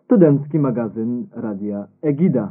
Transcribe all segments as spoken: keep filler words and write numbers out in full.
Studencki magazyn Radia Egida.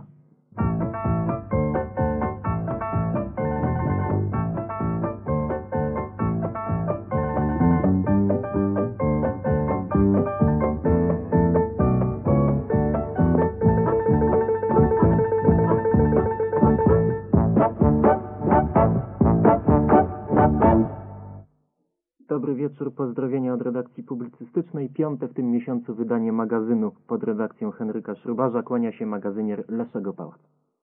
Dobry wieczór, pozdrowienia od redakcji publicystycznej. Piąte w tym miesiącu wydanie magazynu pod redakcją Henryka Szrubarza. Kłania się magazynier Leszego Pałac.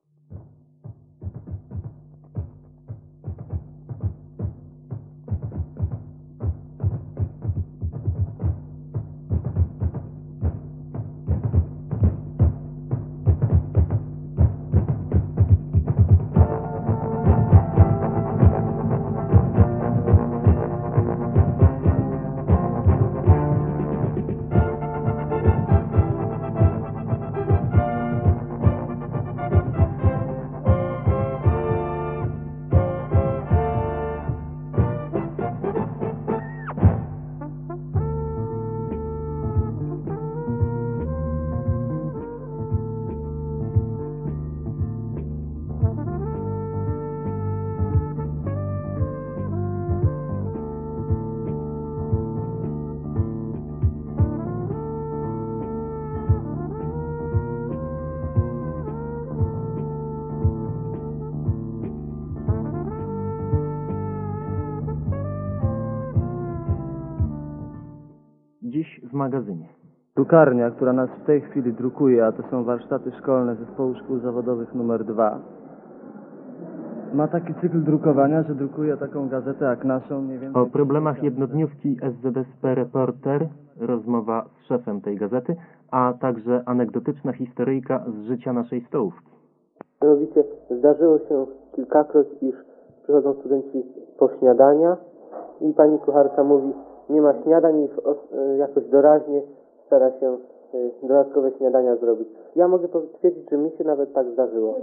Dziś w magazynie. Drukarnia, która nas w tej chwili drukuje, a to są warsztaty szkolne Zespołu Szkół Zawodowych numer dwa, ma taki cykl drukowania, że drukuje taką gazetę jak naszą. Mniej więcej O problemach jednodniówki S Z S P Reporter, rozmowa z szefem tej gazety, a także anegdotyczna historyjka z życia naszej stołówki. Mianowicie zdarzyło się kilkakroć, iż przychodzą studenci po śniadania i pani kucharka mówi: nie ma śniadań, i jakoś doraźnie stara się dodatkowe śniadania zrobić. Ja mogę potwierdzić, że mi się nawet tak zdarzyło.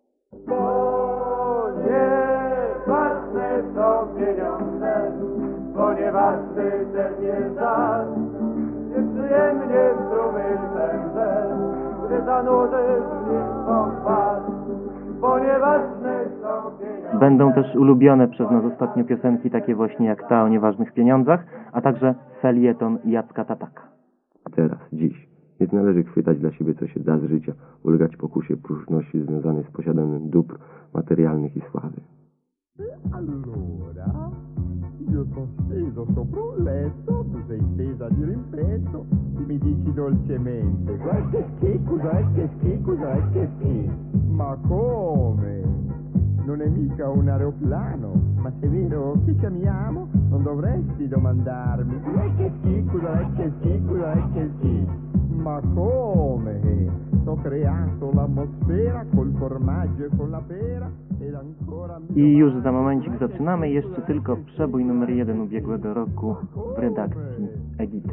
Bo nieważne są pieniądze, ponieważ ty też nie znasz, nieprzyjemnie strumień pędzę, gdy zanurzysz w nich swą twarz. Ponieważne są pieniądze. Będą też ulubione przez nas ostatnio piosenki takie właśnie jak ta o nieważnych pieniądzach, a także felieton Jacka Tataka. Teraz, dziś, nie należy chwytać dla siebie, co się da z życia, ulegać pokusie próżności związanej z posiadaniem dóbr materialnych i sławy. Allora, io sono steso sopra un letto, tu sei stesa di rimpetto, tu mi dici dolcemente, guarda che schifo, guarda che schifo, guarda che schifo. Ma come? Non è mica un aeroplano, ma se è vero che ci amiamo, non dovresti domandarmi, guarda che schifo, guarda che schifo, guarda che schifo. Ma come? Ho creato l'atmosfera col formaggio e con la pera ed ancora... I już za momencik zaczynamy, jeszcze tylko przebój numer jeden ubiegłego roku w redakcji Egity.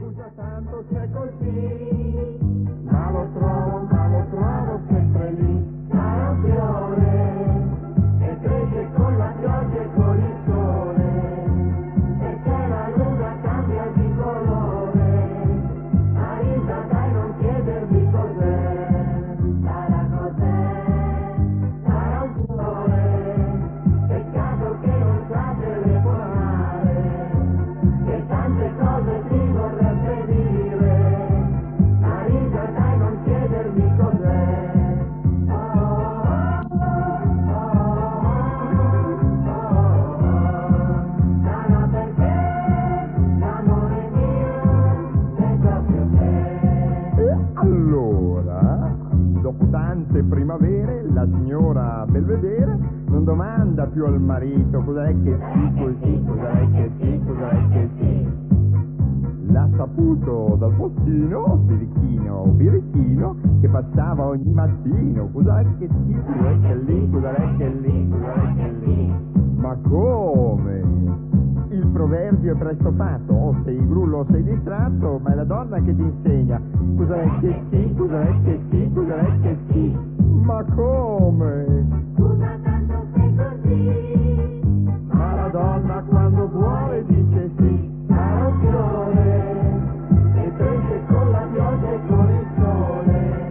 Ma lo trovo, ma lo trovo sempre lì, sarà un fiore, e cresce con la pioggia e con il sole, e c'è la luna cambia di colore, Marisa dai non chiedermi cos'è, sarà cos'è, sarà un cuore, peccato che non sa telefonare, che tante cose ti vorrebbe dire, Marisa dai non chiedermi cos'è. Allora, dopo tante primavere, la signora Belvedere non domanda più al marito cos'è che sì, così, cos'è che sì, cos'è che sì. L'ha saputo dal postino, birichino, birichino, che passava ogni mattino, cos'è che sì, cos'è che lì, cos'è che lì, cos'è che lì. Ma come? Il proverbio è presto fatto, o sei grullo o sei distratto, ma è la donna che ti insegna cos'è che sì, cos'è che sì, cos'è che sì. Ma come? Scusa tanto sei così, Ma la donna quando vuole dice sì. sarà un fiore, e cresce con la pioggia e con il sole.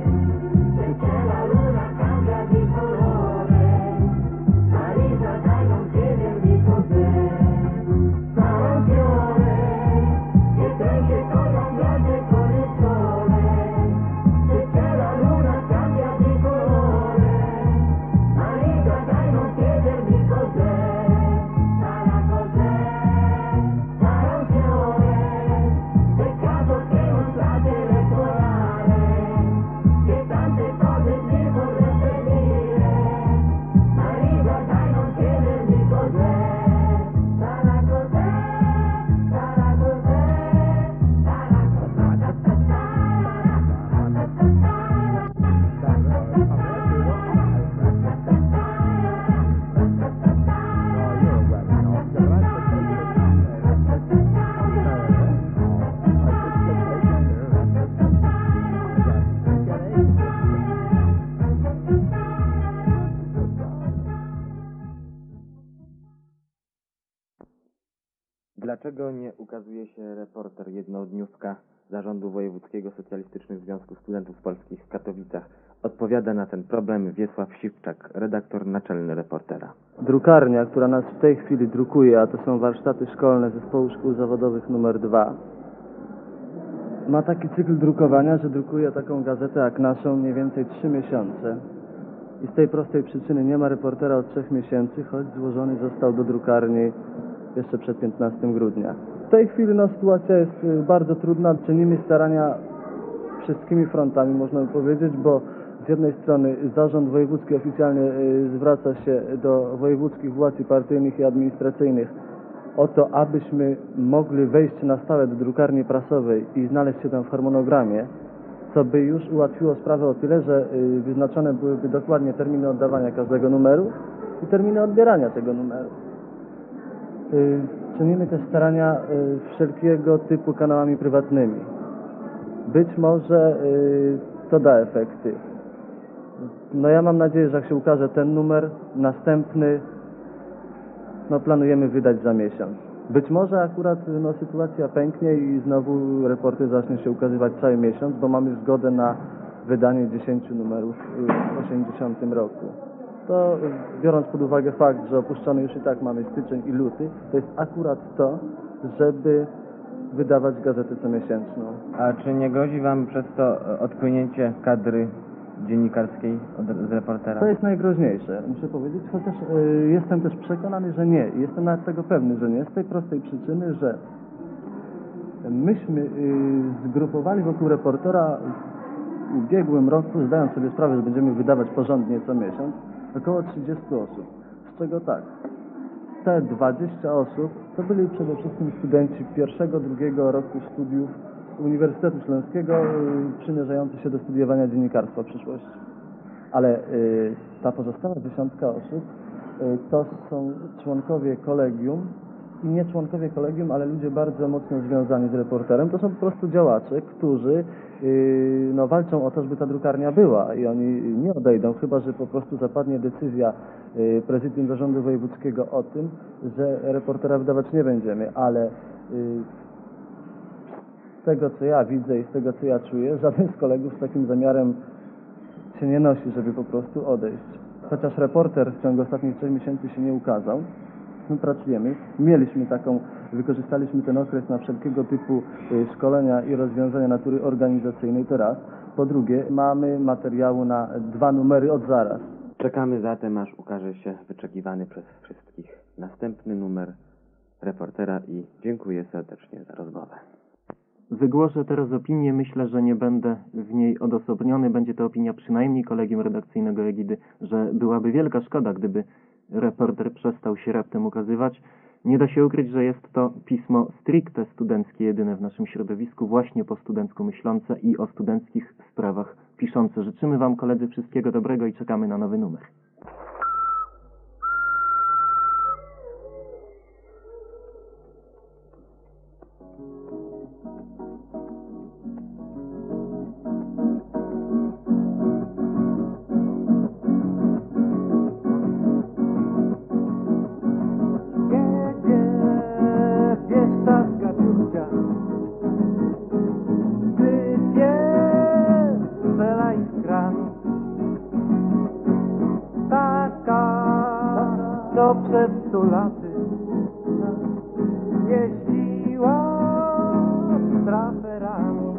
Dlaczego nie ukazuje się reporter jednodniówka Zarządu Wojewódzkiego Socjalistycznych Związków Studentów Polskich w Katowicach? Odpowiada na ten problem Wiesław Siwczak, redaktor naczelny Reportera. Drukarnia, która nas w tej chwili drukuje, a to są warsztaty szkolne Zespołu Szkół Zawodowych numer dwa, ma taki cykl drukowania, że drukuje taką gazetę jak naszą mniej więcej trzy miesiące. I z tej prostej przyczyny nie ma Reportera od trzech miesięcy, choć złożony został do drukarni jeszcze przed piętnastego grudnia. W tej chwili no, sytuacja jest y, bardzo trudna. Czynimy starania wszystkimi frontami, można by powiedzieć, bo z jednej strony Zarząd Wojewódzki oficjalnie y, zwraca się do wojewódzkich władz partyjnych i administracyjnych o to, abyśmy mogli wejść na stałe do drukarni prasowej i znaleźć się tam w harmonogramie, co by już ułatwiło sprawę o tyle, że y, wyznaczone byłyby dokładnie terminy oddawania każdego numeru i terminy odbierania tego numeru. Y, czynimy też starania y, wszelkiego typu kanałami prywatnymi. Być może y, to da efekty. No ja mam nadzieję, że jak się ukaże ten numer, następny no planujemy wydać za miesiąc. Być może akurat no, sytuacja pęknie i znowu Reporter zacznie się ukazywać cały miesiąc, bo mamy zgodę na wydanie dziesięciu numerów w osiemdziesiątym roku. To biorąc pod uwagę fakt, że opuszczony już i tak mamy styczeń i luty, to jest akurat to, żeby wydawać gazetę comiesięczną. A czy nie grozi Wam przez to odpłynięcie kadry dziennikarskiej od, z Reportera? To jest najgroźniejsze, muszę powiedzieć, chociaż y, jestem też przekonany, że nie. I jestem nawet tego pewny, że nie. Z tej prostej przyczyny, że myśmy y, zgrupowali wokół Reportera w ubiegłym roku, zdając sobie sprawę, że będziemy wydawać porządnie co miesiąc, około trzydziestu osób. Z czego tak, te dwadzieścia osób to byli przede wszystkim studenci pierwszego, drugiego roku studiów Uniwersytetu Śląskiego y, przymierzający się do studiowania dziennikarstwa w przyszłości. Ale y, ta pozostała dziesiątka osób y, to są członkowie kolegium i nie członkowie kolegium, ale ludzie bardzo mocno związani z Reporterem. To są po prostu działacze, którzy y, no, walczą o to, żeby ta drukarnia była i oni nie odejdą, chyba że po prostu zapadnie decyzja y, prezydium Zarządu Wojewódzkiego o tym, że Reportera wydawać nie będziemy, ale y, z tego, co ja widzę i z tego, co ja czuję, żaden z kolegów z takim zamiarem się nie nosi, żeby po prostu odejść. Chociaż Reporter w ciągu ostatnich trzech miesięcy się nie ukazał, my pracujemy, mieliśmy taką, wykorzystaliśmy ten okres na wszelkiego typu szkolenia i rozwiązania natury organizacyjnej, to raz. Po drugie, mamy materiału na dwa numery od zaraz. Czekamy zatem, aż ukaże się wyczekiwany przez wszystkich następny numer Reportera i dziękuję serdecznie za rozmowę. Wygłoszę teraz opinię, myślę, że nie będę w niej odosobniony. Będzie to opinia przynajmniej kolegium redakcyjnego Egidy, że byłaby wielka szkoda, gdyby Reporter przestał się raptem ukazywać. Nie da się ukryć, że jest to pismo stricte studenckie, jedyne w naszym środowisku, właśnie po studencku myślące i o studenckich sprawach piszące. Życzymy Wam, koledzy, wszystkiego dobrego i czekamy na nowy numer. Co przed stu laty jeździła z traferami.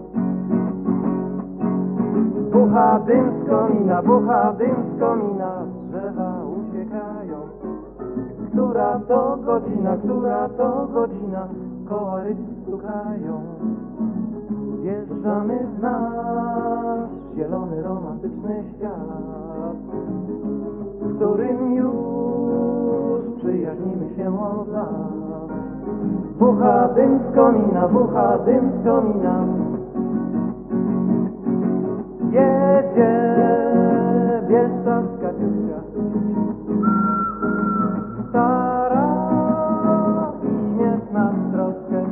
Bucha dym z komina, bucha dym z komina, drzewa uciekają. Która to godzina, która to godzina, koła ryb stukają. Wjeżdżamy w nasz zielony, romantyczny świat, w którym już przyjaźnimy się od lat. Bucha dym z komina, bucha dym z komina, jedzie bieszczadzka ciucia, stara i śmieszna troszkę.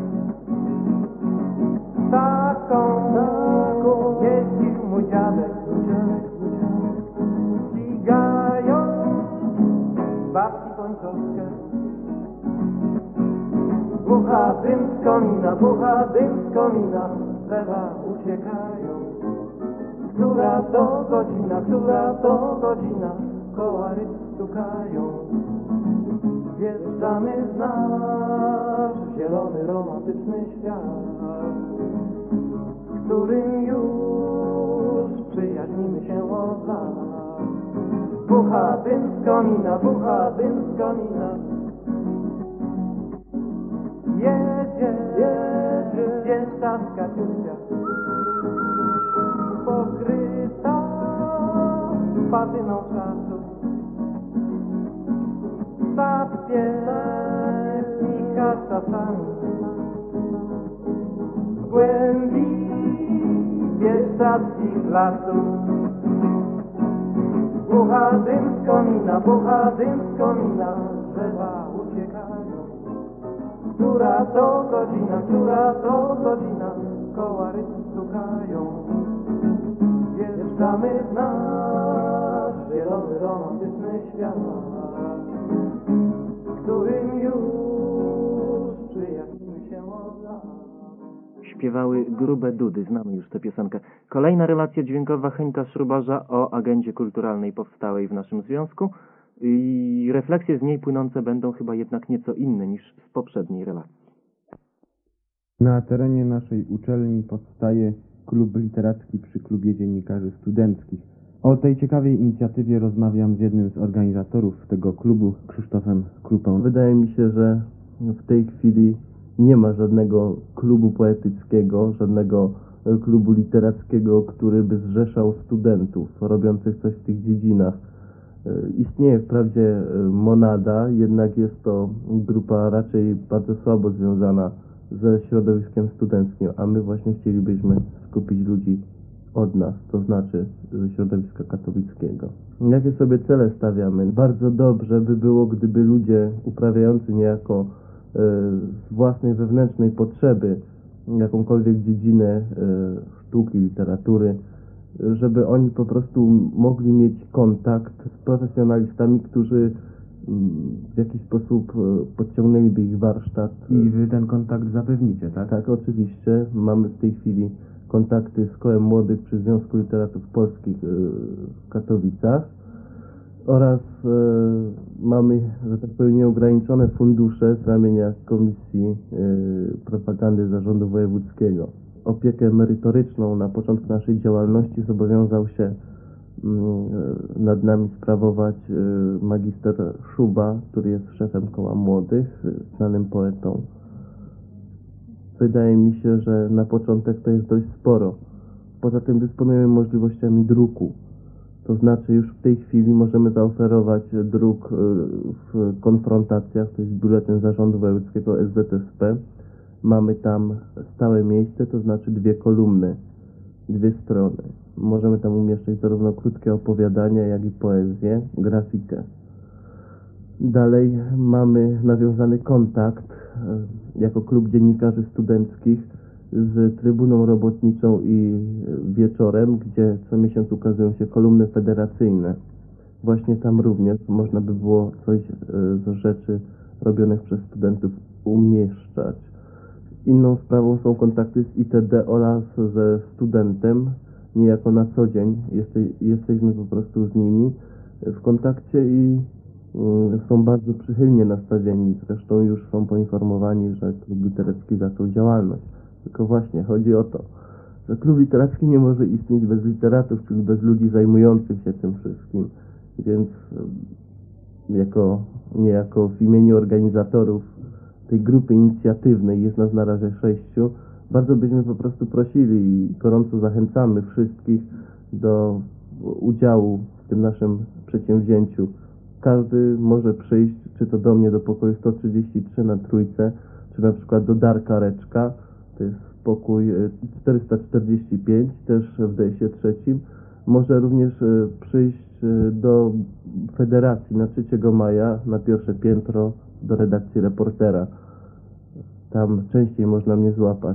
Taką, taką jeździł mój dziadek, ścigają babci pończowskę. Bucha z komina, bucha dym z komina, drzewa uciekają. Która to godzina, która to godzina, koła ryb stukają. Wjeżdżamy w nasz zielony, romantyczny świat, w którym już przyjaźnimy się od lat. Bucha dym z komina, bucha dym z komina, jedzie, jedzie, wjeżdża z Kasiusia, pokryta patyną czasu. Zapieska czasami w głębi bieszczadzkich lasów. Bucha dym z komina, bucha dym z komina, drzewa uciekają. Która to godzina, która to godzina, koła ryb stukają. Wjeżdżamy w nasz zielony, romantyczny świat, w którym już przyjaźnimy się od lat. Śpiewały Grube Dudy, znamy już tę piosenkę. Kolejna relacja dźwiękowa Henka Szrubarza o agendzie kulturalnej powstałej w naszym związku i refleksje z niej płynące będą chyba jednak nieco inne niż z poprzedniej relacji. Na terenie naszej uczelni powstaje klub literacki przy Klubie Dziennikarzy Studenckich. O tej ciekawej inicjatywie rozmawiam z jednym z organizatorów tego klubu, Krzysztofem Krupą. Wydaje mi się, że w tej chwili nie ma żadnego klubu poetyckiego, żadnego klubu literackiego, który by zrzeszał studentów robiących coś w tych dziedzinach. Istnieje wprawdzie Monada, jednak jest to grupa raczej bardzo słabo związana ze środowiskiem studenckim, a my właśnie chcielibyśmy skupić ludzi od nas, to znaczy ze środowiska katowickiego. Jakie sobie cele stawiamy? Bardzo dobrze by było, gdyby ludzie uprawiający niejako e, z własnej wewnętrznej potrzeby jakąkolwiek dziedzinę e, sztuki, literatury, żeby oni po prostu mogli mieć kontakt z profesjonalistami, którzy w jakiś sposób podciągnęliby ich warsztat. I wy ten kontakt zapewnicie, tak? Tak, oczywiście. Mamy w tej chwili kontakty z Kołem Młodych przy Związku Literatów Polskich w Katowicach oraz e, mamy, że tak powiem, nieograniczone fundusze z ramienia Komisji e, Propagandy Zarządu Wojewódzkiego. Opiekę merytoryczną na początku naszej działalności zobowiązał się nad nami sprawować magister Szuba, który jest szefem Koła Młodych, znanym poetą. Wydaje mi się, że na początek to jest dość sporo. Poza tym dysponujemy możliwościami druku. To znaczy już w tej chwili możemy zaoferować druk w konfrontacjach, to jest biuletyn Zarządu Wojewódzkiego S Z S P. Mamy tam stałe miejsce, to znaczy dwie kolumny, dwie strony. Możemy tam umieszczać zarówno krótkie opowiadania, jak i poezję, grafikę. Dalej mamy nawiązany kontakt jako klub dziennikarzy studenckich z Trybuną Robotniczą i Wieczorem, gdzie co miesiąc ukazują się kolumny federacyjne. Właśnie tam również można by było coś z rzeczy robionych przez studentów umieszczać. Inną sprawą są kontakty z I T D oraz ze studentem. Niejako na co dzień jeste, jesteśmy po prostu z nimi w kontakcie i y, są bardzo przychylnie nastawieni. Zresztą już są poinformowani, że klub literacki zaczął działalność. Tylko właśnie chodzi o to, że klub literacki nie może istnieć bez literatów, czyli bez ludzi zajmujących się tym wszystkim. Więc y, jako, niejako w imieniu organizatorów tej grupy inicjatywnej, jest nas na razie sześciu, bardzo byśmy po prostu prosili i gorąco zachęcamy wszystkich do udziału w tym naszym przedsięwzięciu. Każdy może przyjść, czy to do mnie do pokoju sto trzydzieści trzy na Trójce, czy na przykład do Darka Reczka, to jest pokój czterysta czterdzieści pięć, też w D S ie trzecim. Może również przyjść do Federacji na trzeciego maja, na pierwsze piętro, do redakcji Reportera. Tam częściej można mnie złapać.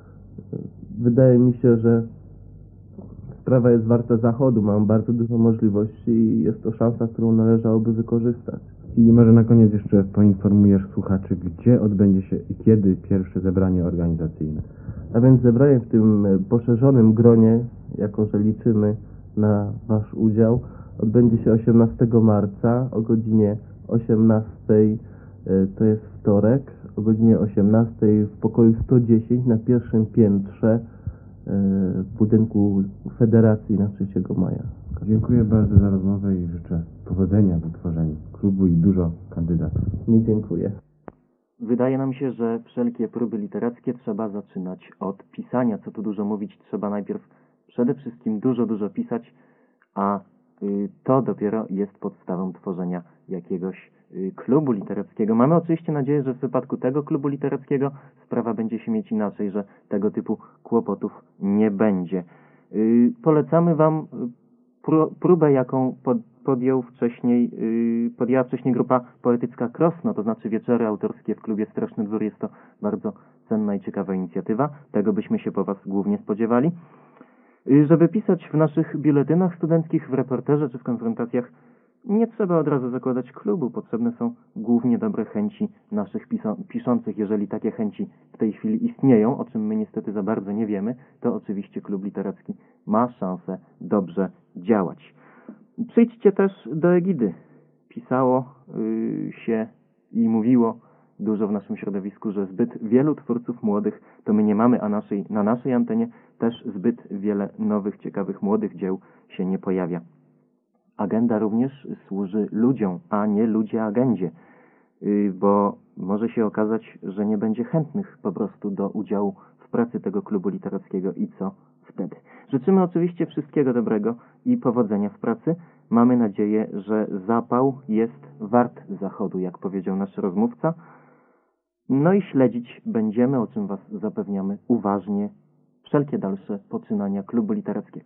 Wydaje mi się, że sprawa jest warta zachodu. Mam bardzo dużo możliwości i jest to szansa, którą należałoby wykorzystać. I może na koniec jeszcze poinformujesz słuchaczy, gdzie odbędzie się i kiedy pierwsze zebranie organizacyjne. A więc zebranie w tym poszerzonym gronie, jako że liczymy na Wasz udział, odbędzie się osiemnastego marca o godzinie osiemnastej, to jest wtorek, o godzinie osiemnastej w pokoju sto dziesięć na pierwszym piętrze w budynku Federacji na trzeciego maja. Dziękuję bardzo za rozmowę i życzę powodzenia w utworzeniu klubu i dużo kandydatów. Nie dziękuję. Wydaje nam się, że wszelkie próby literackie trzeba zaczynać od pisania. Co tu dużo mówić, trzeba najpierw przede wszystkim dużo, dużo pisać, a y, to dopiero jest podstawą tworzenia jakiegoś y, klubu literackiego. Mamy oczywiście nadzieję, że w wypadku tego klubu literackiego sprawa będzie się mieć inaczej, że tego typu kłopotów nie będzie. Y, polecamy Wam pró próbę, jaką pod, podjął wcześniej, yy, podjęła wcześniej grupa poetycka Krosno, to znaczy wieczory autorskie w klubie Straszny Dwór. Jest to bardzo cenna i ciekawa inicjatywa. Tego byśmy się po Was głównie spodziewali. Yy, żeby pisać w naszych biuletynach studenckich, w reporterze czy w konfrontacjach, nie trzeba od razu zakładać klubu. Potrzebne są głównie dobre chęci naszych piszących. Jeżeli takie chęci w tej chwili istnieją, o czym my niestety za bardzo nie wiemy, to oczywiście klub literacki ma szansę dobrze działać. Przyjdźcie też do Egidy. Pisało yy, się i mówiło dużo w naszym środowisku, że zbyt wielu twórców młodych to my nie mamy, a naszej, na naszej antenie też zbyt wiele nowych, ciekawych, młodych dzieł się nie pojawia. Agenda również służy ludziom, a nie ludzie agendzie, yy, bo może się okazać, że nie będzie chętnych po prostu do udziału w pracy tego klubu literackiego i co wtedy. Życzymy oczywiście wszystkiego dobrego i powodzenia w pracy. Mamy nadzieję, że zapał jest wart zachodu, jak powiedział nasz rozmówca. No i śledzić będziemy, o czym Was zapewniamy, uważnie wszelkie dalsze poczynania klubu literackiego.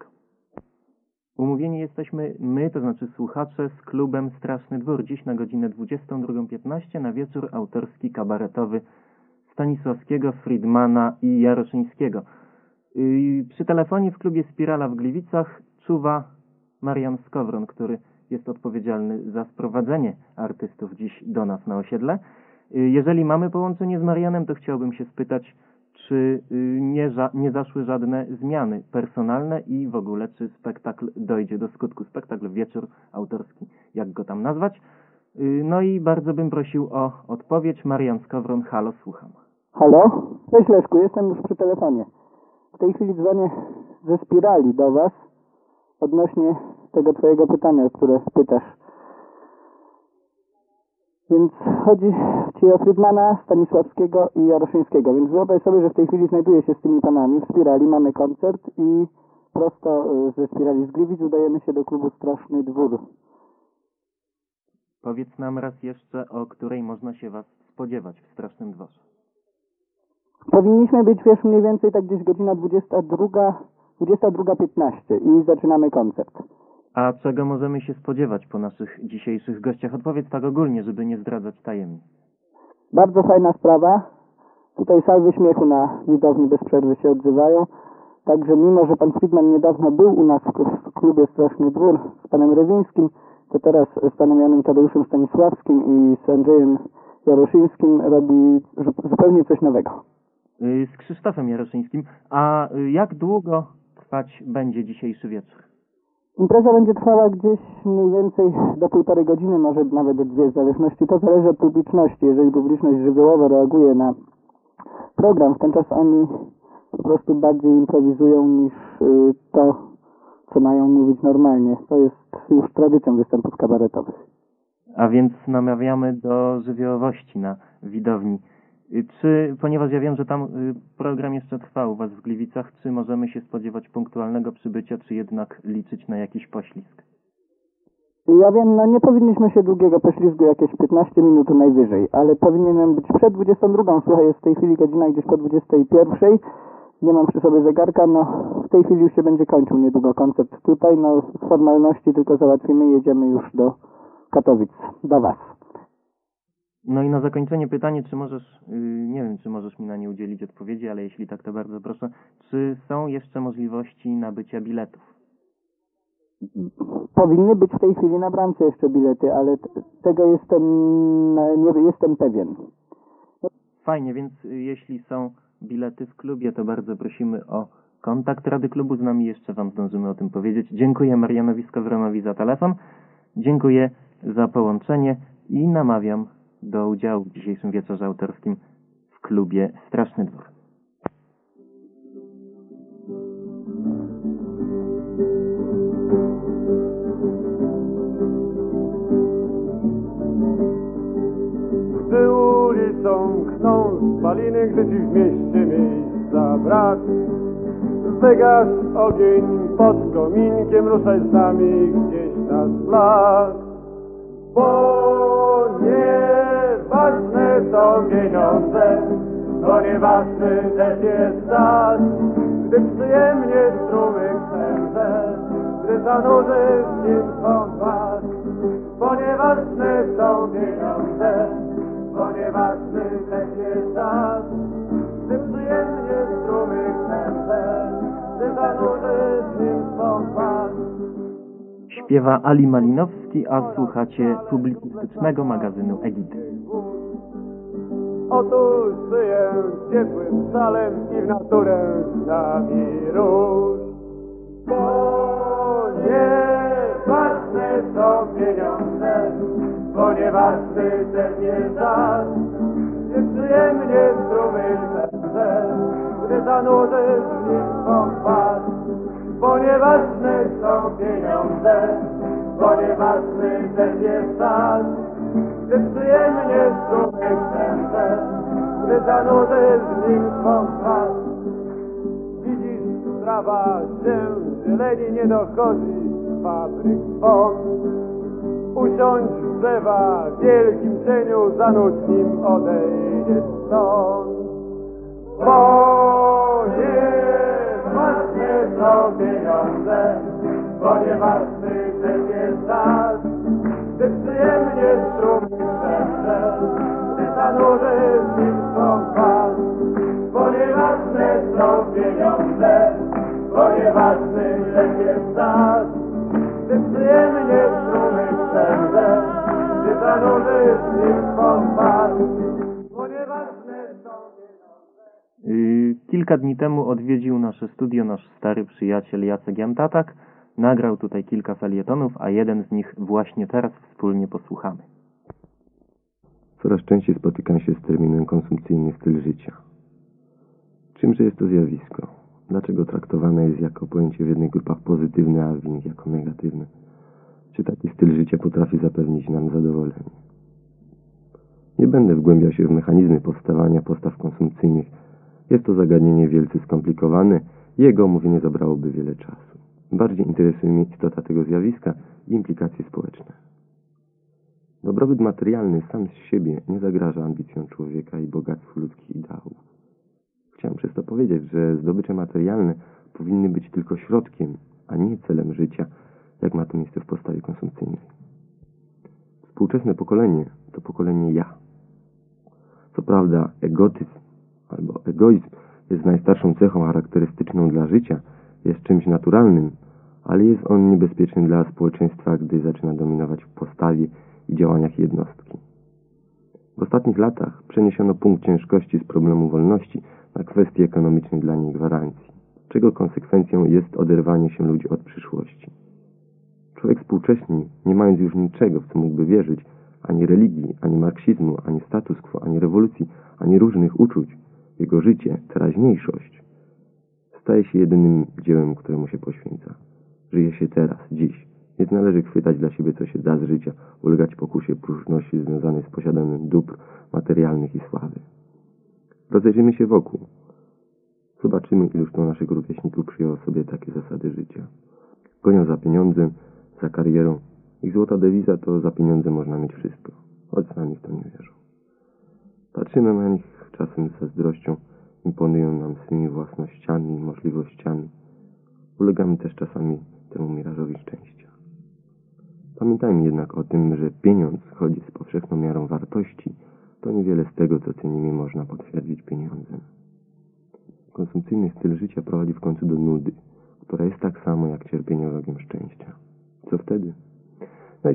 Umówieni jesteśmy my, to znaczy słuchacze, z klubem Straszny Dwór. Dziś na godzinę dwudziestą drugą piętnaście na wieczór autorski, kabaretowy Stanisławskiego, Friedmana i Jaroszyńskiego. Yy, przy telefonie w klubie Spirala w Gliwicach czuwa Marian Skowron, który jest odpowiedzialny za sprowadzenie artystów dziś do nas na osiedle. Yy, jeżeli mamy połączenie z Marianem, to chciałbym się spytać, czy yy, nie, ża nie zaszły żadne zmiany personalne i w ogóle, czy spektakl dojdzie do skutku. Spektakl, wieczór autorski, jak go tam nazwać. Yy, no i bardzo bym prosił o odpowiedź. Marian Skowron, halo, słucham. Halo? Cześć Leszku, jestem już przy telefonie. W tej chwili dzwonię ze Spirali do Was odnośnie tego Twojego pytania, o które pytasz. Więc chodzi Ci o Friedmana, Stanisławskiego i Jaroszyńskiego. Więc wyobraź sobie, że w tej chwili znajduję się z tymi panami w Spirali, mamy koncert i prosto ze Spirali z Gliwic udajemy się do klubu Straszny Dwór. Powiedz nam raz jeszcze, o której można się Was spodziewać w Strasznym Dworze. Powinniśmy być, wiesz, mniej więcej tak gdzieś godzina dwudziesta druga, dwudziesta druga piętnaście i zaczynamy koncert. A czego możemy się spodziewać po naszych dzisiejszych gościach? Odpowiedz tak ogólnie, żeby nie zdradzać tajemnic. Bardzo fajna sprawa. Tutaj salwy śmiechu na widowni bez przerwy się odzywają. Także mimo, że pan Friedman niedawno był u nas w klubie Straszny Dwór z panem Rewińskim, to teraz z panem Janem Tadeuszem Stanisławskim i z Andrzejem Jaroszyńskim robi zupełnie coś nowego. Z Krzysztofem Jaroszyńskim. A jak długo trwać będzie dzisiejszy wieczór? Impreza będzie trwała gdzieś mniej więcej do półtorej godziny, może nawet dwie, w zależności. To zależy od publiczności. Jeżeli publiczność żywiołowo reaguje na program, w ten czas oni po prostu bardziej improwizują niż y, to, co mają mówić normalnie. To jest już tradycją występów kabaretowych. A więc namawiamy do żywiołowości na widowni. Czy, ponieważ ja wiem, że tam program jeszcze trwa u Was w Gliwicach, czy możemy się spodziewać punktualnego przybycia, czy jednak liczyć na jakiś poślizg? Ja wiem, no nie powinniśmy się długiego poślizgu, jakieś piętnaście minut najwyżej, ale powinienem być przed dwudziestą drugą. Słuchaj, jest w tej chwili godzina gdzieś po dwudziestej pierwszej. Nie mam przy sobie zegarka, no w tej chwili już się będzie kończył niedługo koncert tutaj. No z formalności tylko załatwimy, jedziemy już do Katowic, do Was. No i na zakończenie pytanie, czy możesz, yy, nie wiem, czy możesz mi na nie udzielić odpowiedzi, ale jeśli tak, to bardzo proszę. Czy są jeszcze możliwości nabycia biletów? powinny być w tej chwili na bramce jeszcze bilety, ale t- tego jestem, nie jestem pewien. Fajnie, więc jeśli są bilety w klubie, to bardzo prosimy o kontakt Rady Klubu z nami. Jeszcze Wam zdążymy o tym powiedzieć. Dziękuję Marianowi Skowronowi za telefon. Dziękuję za połączenie i namawiam do udziału w dzisiejszym wieczorze autorskim w klubie Straszny Dwór. Gdy ulicą chcą spaliny, gdy ci w mieście miejsca brak, wygasz ogień pod kominkiem, ruszaj z nami gdzieś na szlak. Bo nieważne są pieniądze, bo nieważny też jest czas, gdy przyjemnie strumyk serce, gdy zanurzy w nim swą twarz. Bo nieważne są pieniądze, bo nieważny też jest czas, gdy przyjemnie strumyk serce, gdy zanurzy w nim swą twarz. Śpiewa Ali Malinowski, a słuchacie publicystycznego magazynu Egidy. Otóż żyję ciepłym szalem i w naturę z nami rusz. Bo nieważne są pieniądze, bo nieważny ten jest czas, gdy przyjemnie strumyk serce, gdy zanurzy w nim swą twarz. Bo nieważne są pieniądze, bo nieważny ten jest czas, gdy przyjemnie strumyk serce, gdy zanurzy w nim swą twarz. Widzisz, trawa się zieleni nie dochodzi z fabryk swąd. Usiądź w drzewa w wielkim cieniu, zanudź nim odejdziesz stąd. Bo nieważne są pieniądze, bo nieważny ten jest czas, gdy przyjemnie strumyk serce, gdy zanurzy w nim swą twarz. Bo nieważne są pieniądze, bo nieważny ten jest czas, gdy przyjemnie strumyk serce, gdy zanurzy w nim swą twarz. Bo nieważne są Yy, kilka dni temu odwiedził nasze studio nasz stary przyjaciel Jacek Jantatak. Nagrał tutaj kilka felietonów, a jeden z nich właśnie teraz wspólnie posłuchamy. Coraz częściej spotykam się z terminem konsumpcyjny styl życia. Czymże jest to zjawisko? Dlaczego traktowane jest jako pojęcie w jednych grupach pozytywne, a w innych jako negatywne? Czy taki styl życia potrafi zapewnić nam zadowolenie? Nie będę wgłębiał się w mechanizmy powstawania postaw konsumpcyjnych. Jest to zagadnienie wielce skomplikowane i jego omówienie zabrałoby wiele czasu. Bardziej interesuje mnie istota tego zjawiska i implikacje społeczne. Dobrobyt materialny sam z siebie nie zagraża ambicjom człowieka i bogactwu ludzkich ideałów. Chciałem przez to powiedzieć, że zdobycze materialne powinny być tylko środkiem, a nie celem życia, jak ma to miejsce w postawie konsumpcyjnej. Współczesne pokolenie to pokolenie ja. Co prawda egotyzm albo egoizm jest najstarszą cechą charakterystyczną dla życia, jest czymś naturalnym, ale jest on niebezpieczny dla społeczeństwa, gdy zaczyna dominować w postawie i działaniach jednostki. W ostatnich latach przeniesiono punkt ciężkości z problemu wolności na kwestię ekonomicznej dla niej gwarancji, czego konsekwencją jest oderwanie się ludzi od przyszłości. Człowiek współcześni, nie mając już niczego, w co mógłby wierzyć, ani religii, ani marksizmu, ani status quo, ani rewolucji, ani różnych uczuć, jego życie, teraźniejszość, staje się jedynym dziełem, któremu się poświęca. Żyje się teraz, dziś. Nie należy chwytać dla siebie, co się da z życia, ulegać pokusie próżności związanej z posiadaniem dóbr materialnych i sławy. Rozejrzyjmy się wokół. Zobaczymy, iluż to naszych rówieśników przyjęło sobie takie zasady życia. Gonią za pieniądzem, za karierą. Ich złota dewiza to za pieniądze można mieć wszystko. Choć sami w to nie wierzą. Patrzymy na nich czasem z zazdrością, imponują nam swymi własnościami i możliwościami. Ulegamy też czasami temu mirażowi szczęścia. Pamiętajmy jednak o tym, że pieniądz, choć z powszechną miarą wartości, to niewiele z tego, co cenimy, można potwierdzić pieniądzem. Konsumpcyjny styl życia prowadzi w końcu do nudy, która jest tak samo jak cierpienie wrogiem szczęścia.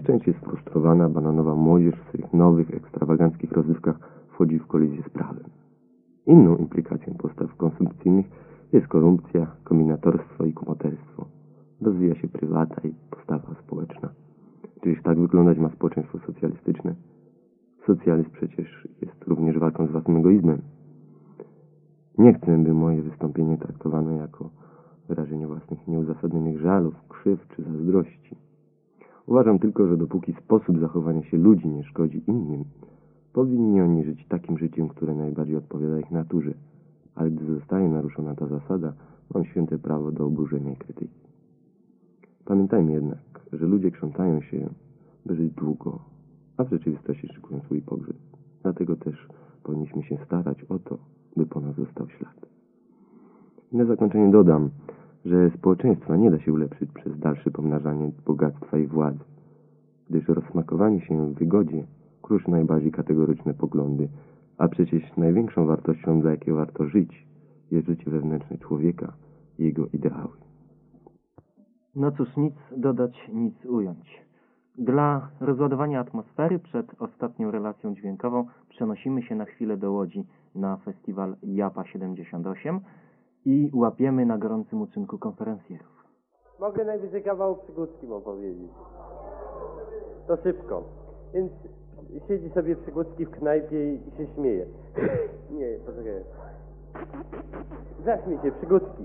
Coraz częściej sfrustrowana bananowa młodzież w swych nowych, ekstrawaganckich rozrywkach wchodzi w kolizję z prawem. Inną implikacją postaw konsumpcyjnych jest korupcja, kombinatorstwo i kumoterstwo. Rozwija się prywata i postawa społeczna. Czyż tak wyglądać ma społeczeństwo socjalistyczne? Socjalizm przecież jest również walką z własnym egoizmem. Nie chcę, by moje wystąpienie traktowano jako wyrażenie własnych nieuzasadnionych żalów, krzywd czy zazdrości. Uważam tylko, że dopóki sposób zachowania się ludzi nie szkodzi innym, powinni oni żyć takim życiem, które najbardziej odpowiada ich naturze, ale gdy zostaje naruszona ta zasada, mam święte prawo do oburzenia i krytyki. Pamiętajmy jednak, że ludzie krzątają się, by żyć długo, a w rzeczywistości szykują swój pogrzeb. Dlatego też powinniśmy się starać o to, by po nas został ślad. I na zakończenie dodam, że społeczeństwa nie da się ulepszyć przez dalsze pomnażanie bogactwa i władzy, gdyż rozsmakowanie się w wygodzie kruszy najbardziej kategoryczne poglądy, a przecież największą wartością, dla jakiej warto żyć, jest życie wewnętrzne człowieka i jego ideały. No cóż, nic dodać, nic ująć. Dla rozładowania atmosfery przed ostatnią relacją dźwiękową przenosimy się na chwilę do Łodzi na festiwal Japa siedemdziesiąt osiem i łapiemy na gorącym uczynku konferencjerów. Mogę najwyżej kawał Przygódzkim opowiedzieć. To szybko. Więc siedzi sobie Przygódzki w knajpie i się śmieje. Nie, poczekaj. Zaśmiej się, Przygódzki.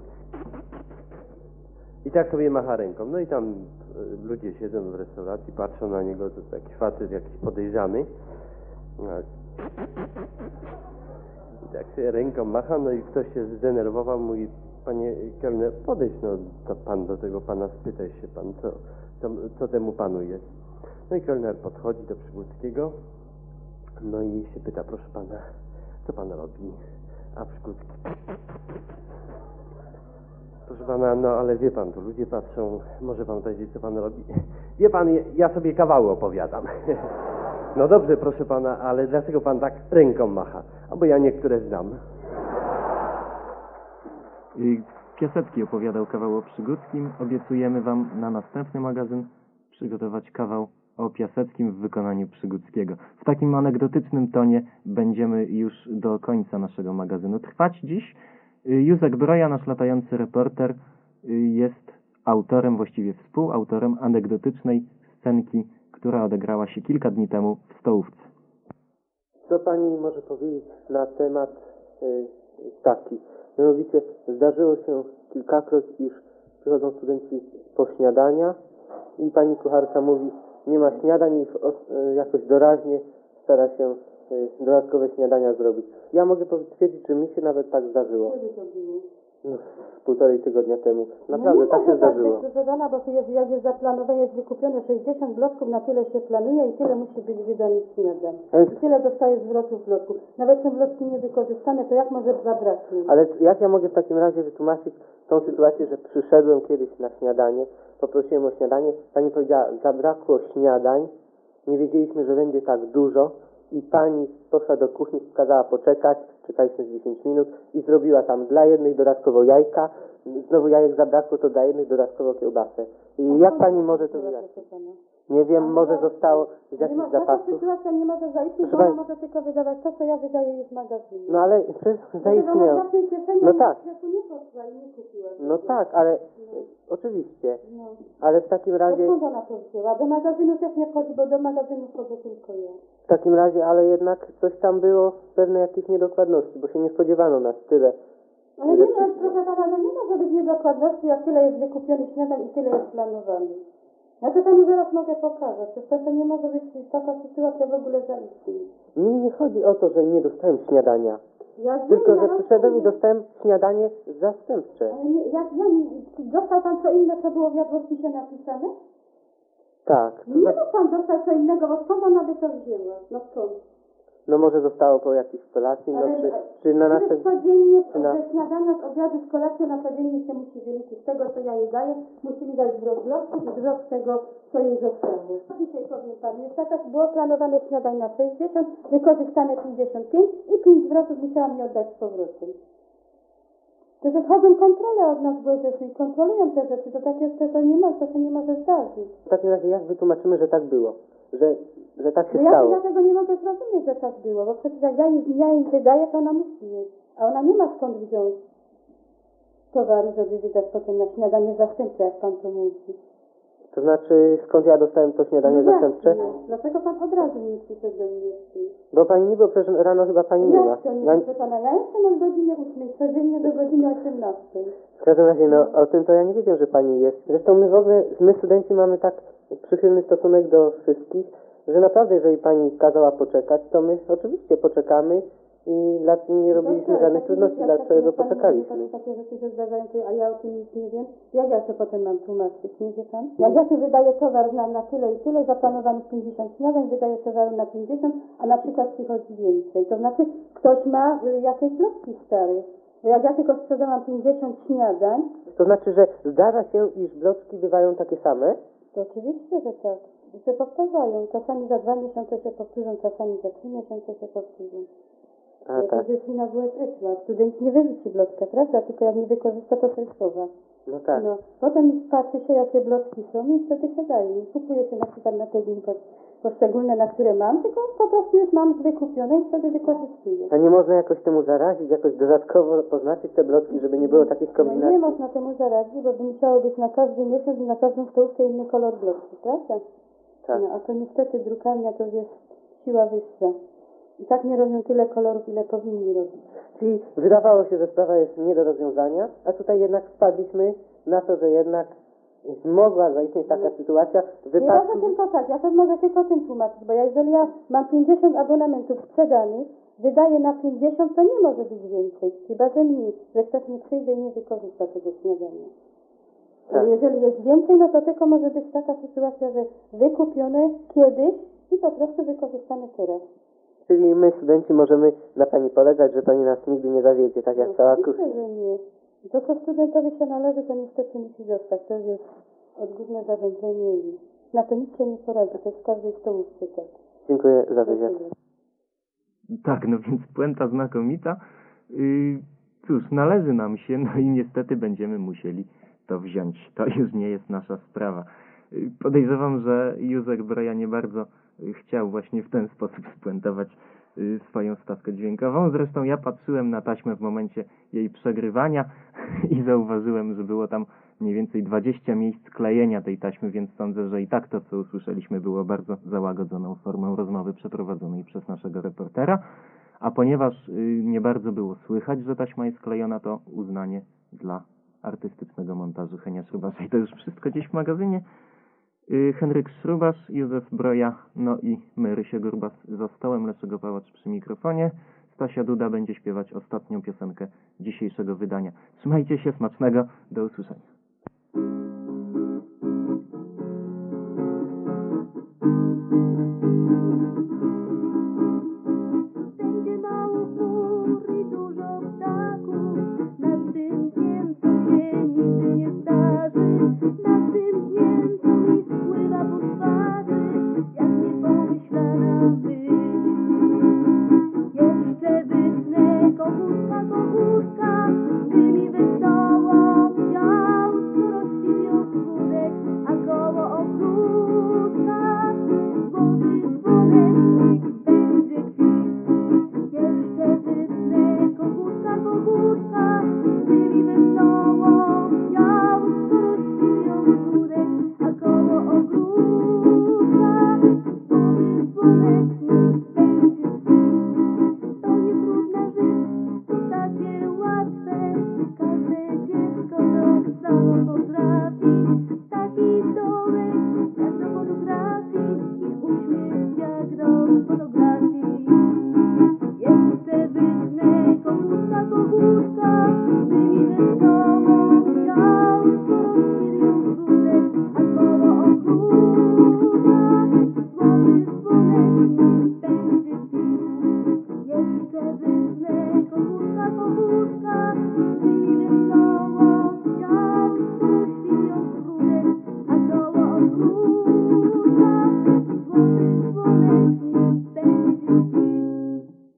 I tak sobie macha ręką. No i tam y, ludzie siedzą w restauracji, patrzą na niego, to taki facet jakiś podejrzany. No, i tak sobie ręką macha, no i ktoś się zdenerwował, mówi: panie kelner, podejdź no to pan do tego pana, spytaj się pan, co, co, co temu panu jest. No i kelner podchodzi do Przygódzkiego, no i się pyta: proszę pana, co pan robi? A Przygódzki: proszę pana, no ale wie pan, to ludzie patrzą, może pan powiedzieć, co pan robi? Wie pan, ja sobie kawały opowiadam. No dobrze, proszę pana, ale dlaczego pan tak ręką macha? A bo ja niektóre znam. I Piasecki opowiadał kawał o Przygódzkim. Obiecujemy wam na następny magazyn przygotować kawał o Piaseckim w wykonaniu Przygódzkiego. W takim anegdotycznym tonie będziemy już do końca naszego magazynu trwać dziś. Józek Broja, nasz latający reporter, jest autorem, właściwie współautorem anegdotycznej scenki, która odegrała się kilka dni temu w Stołówce. Co pani może powiedzieć na temat y, taki? Mianowicie zdarzyło się kilkakroć, iż przychodzą studenci po śniadania i pani kucharka mówi: nie ma śniadań, i y, jakoś doraźnie stara się y, dodatkowe śniadania zrobić. Ja mogę potwierdzić, że mi się nawet tak zdarzyło. Kiedy to było? No, półtorej tygodnia temu. Naprawdę, no tak się zdarzyło. Tak, proszę pana, bo jest, jak jest zaplanowane, jest wykupione sześćdziesiąt bloczków, na tyle się planuje i tyle musi być wydanych śniadań. I tyle dostaje zwrotów bloczków. Nawet są bloczki niewykorzystane, to jak może zabraknąć? Ale jak ja mogę w takim razie wytłumaczyć tą sytuację, że przyszedłem kiedyś na śniadanie, poprosiłem o śniadanie, pani powiedziała: zabrakło śniadań, nie wiedzieliśmy, że będzie tak dużo, i pani poszła do kuchni, kazała poczekać, czekaliśmy z dziesięć minut i zrobiła tam dla jednych dodatkowo jajka, znowu jajek zabrakło, to dla jednych dodatkowo kiełbasę. I jak pani może to wyjaśnić? Nie wiem, może zostało z jakichś zapasów. Taka sytuacja nie może zaistnieć, bo ona może tylko wydawać to, co ja wydaję jej z magazynu. No ale przecież zaistniał. No tak. No tak, ale oczywiście. Ale w takim razie... Skąd ona to wzięła? Do magazynu też nie wchodzi, bo do magazynu wchodzę tylko ja. W takim razie, ale jednak coś tam było, pewne jakieś niedokładności, bo się nie spodziewano nas tyle. Ale nie ma, proszę pana, no nie może być niedokładności, jak tyle jest wykupionych śniadań i tyle jest planowanych. Ja to panu zaraz mogę pokazać. To, to nie może być taka sytuacja w ogóle zaistnieć. Mi nie chodzi o to, że nie dostałem śniadania. Ja tylko, wiem, że ja przyszedłem i dostałem śniadanie zastępcze. Ale nie, jak, ja nie, dostał pan co inne, co było w jadłospisie napisane? Tak. Nie mógł pan dostać co innego, bo skąd ona by to wzięła? No skąd? No może zostało po jakiejś kolacji, no czy, czy na następnym... Codziennie na... ze śniadania, z obiadu, z kolacji na codziennie się musi wyliczyć. Z tego, co ja jej daję, musi mi dać zwrot bloczków i zwrot tego, co jej zostało. Dzisiaj powiem panu, jest tak, było planowane śniadań na sześćdziesiąt, wykorzystane pięćdziesiąt pięć i pięć zwrotów musiała mi oddać z powrotem. Przecież chodzą kontrole od nas w U S S i kontrolują te rzeczy, to takie to, to nie ma, to się nie może zdarzyć. W takim razie jak wytłumaczymy, że tak było? Że, że tak się No ja stało? dlatego nie mogę zrozumieć, że tak było, bo przecież jak ja, im- ja im wydaję, to ona musi mieć, a ona nie ma skąd wziąć towaru, żeby wydać potem na śniadanie zastępcze, jak pan to mówi. To znaczy, skąd ja dostałem to śniadanie No zastępcze? właśnie, dlaczego pan od razu nie przyszedł do mnie? Bo pani nie było, przecież rano chyba pani była. Jak to nie, Ja, proszę pana, ja jestem od godziny ósmej, codziennie do godziny osiemnastej. w każdym razie, no o tym to ja nie wiedziałem, że pani jest. Zresztą my w ogóle, my studenci mamy tak przychylny stosunek do wszystkich, że naprawdę jeżeli pani kazała poczekać, to my oczywiście poczekamy i dla, nie robiliśmy Dobrze, żadnych takie trudności, rzeczy, jak dlaczego takie poczekaliśmy. Takie rzeczy się zdarzają, to- a ja o tym nic nie wiem. Jak ja to potem mam tłumaczyć, nie wie pan? Jak ja tu wydaję towar na, na tyle i tyle, zaplanowanych pięćdziesiąt śniadań, wydaję towaru na pięćdziesiąt, a na przykład przychodzi więcej. To znaczy, ktoś ma y, jakieś lotki stare. Bo jak ja tylko sprzedałam pięćdziesiąt śniadań, To znaczy, że zdarza się, iż bloczki bywają takie same? to oczywiście, że tak. I się powtarzają. Czasami za dwa miesiące się powtórzą, czasami za trzy miesiące się powtórzą. A Jak tak, jest na W S S, a student nie wyrzuci bloczkę, prawda? Tylko jak nie wykorzysta, to sobie schowa. no tak. No, potem patrzy się, jakie bloczki są i wtedy się daje. Kupuje się na przykład na te dni po- poszczególne, na które mam, tylko po prostu już mam wykupione i wtedy wykorzystuję. A nie można jakoś temu zarazić, jakoś dodatkowo poznaczyć te bloczki, żeby nie było takich No nie kombinacji? można temu zaradzić, bo by musiało być na każdy miesiąc i na każdą stołówkę inny kolor bloczki, prawda? Tak. No, a to niestety drukarnia to jest siła wyższa. I tak nie robią tyle kolorów, ile powinni robić. Czyli wydawało się, że sprawa jest nie do rozwiązania, a tutaj jednak wpadliśmy na to, że jednak mogła zaistnieć taka sytuacja w Nie wypadku... może tylko tak, ja to mogę tylko tym tłumaczyć, bo ja, jeżeli ja mam pięćdziesiąt abonamentów sprzedanych, wydaję na pięćdziesiąt, to nie może być więcej, chyba że mniej, że ktoś nie przyjdzie i nie wykorzysta tego śniadania. Tak. Ale jeżeli jest więcej, no to tylko może być taka sytuacja, że wykupione kiedyś i po prostu wykorzystane teraz. Czyli my, studenci, możemy na pani polegać, że pani nas nigdy nie zawiedzie, tak jak cała kuchnia. Oczywiście, że nie. To, co studentowi się należy, to niestety musi zostać. To jest odgórne zarządzenie i na to nic się nie poradzi. To jest w każdej stołówce tak. Dziękuję za wywiad. Tak, no więc puenta znakomita. Yy, cóż, należy nam się, no i niestety będziemy musieli to wziąć. To już nie jest nasza sprawa. Yy, podejrzewam, że Józef Broja nie bardzo yy, chciał właśnie w ten sposób spuentować yy, swoją stawkę dźwiękową. Zresztą ja patrzyłem na taśmę w momencie jej przegrywania i zauważyłem, że było tam mniej więcej dwadzieścia miejsc klejenia tej taśmy, więc sądzę, że i tak to, co usłyszeliśmy, było bardzo załagodzoną formą rozmowy przeprowadzonej przez naszego reportera. A ponieważ y, nie bardzo było słychać, że taśma jest klejona, to uznanie dla artystycznego montażu Henia Śrubasza. I to już wszystko dziś w magazynie. Y, Henryk Śrubasz, Józef Broja, no i my, Rysio Gurbas, za stołem, Leszego Pałacz przy mikrofonie. Stasia Duda będzie śpiewać ostatnią piosenkę dzisiejszego wydania. Trzymajcie się, smacznego, do usłyszenia.